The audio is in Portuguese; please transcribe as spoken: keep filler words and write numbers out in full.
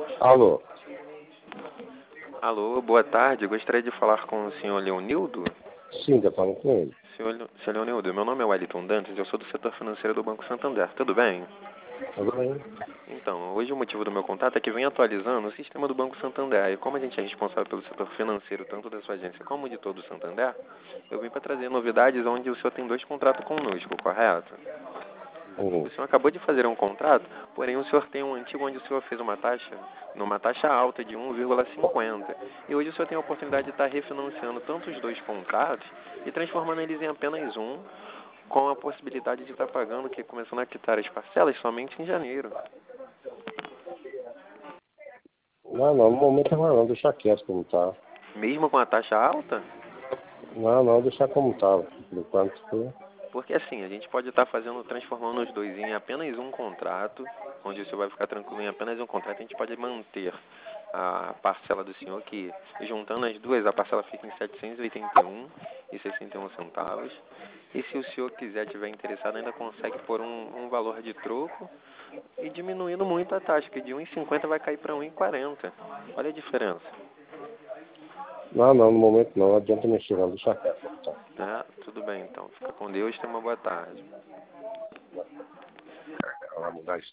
Alô? Alô, boa tarde. Gostaria de falar com o senhor Leonildo. Sim, tá falando com ele. Senhor, Le- senhor Leonildo, meu nome é Wellington Dantas, eu sou do setor financeiro do Banco Santander. Tudo bem? Tudo bem? Então, hoje o motivo do meu contato é que vem atualizando o sistema do Banco Santander. E como a gente é responsável pelo setor financeiro, tanto da sua agência como de todo o Santander, eu vim para trazer novidades onde o senhor tem dois contratos conosco, correto? O Uhum. senhor acabou de fazer um contrato, porém o senhor tem um antigo onde o senhor fez uma taxa, numa taxa alta de um vírgula cinquenta. E hoje o senhor tem a oportunidade de estar refinanciando tanto os dois contratos e transformando eles em apenas um, com a possibilidade de estar pagando, que começando a quitar as parcelas somente em janeiro. Não, não, no momento não, não, deixar quieto como tá. Mesmo com a taxa alta? Não, não, deixar como tá, por enquanto. Né? Porque assim, a gente pode estar fazendo, transformando os dois em apenas um contrato, onde o senhor vai ficar tranquilo em apenas um contrato, a gente pode manter a parcela do senhor, que juntando as duas, a parcela fica em setecentos e oitenta e um reais e sessenta e um centavos. E se o senhor quiser, tiver interessado, ainda consegue pôr um, um valor de troco e diminuindo muito a taxa, que de um vírgula cinquenta vai cair para um vírgula quarenta. Olha a diferença. Não, não, no momento não, não adianta mexer não, deixar quieto como tá. Tá? Tudo bem, então. Fica com Deus, tenha uma boa tarde. Ela mudar isso.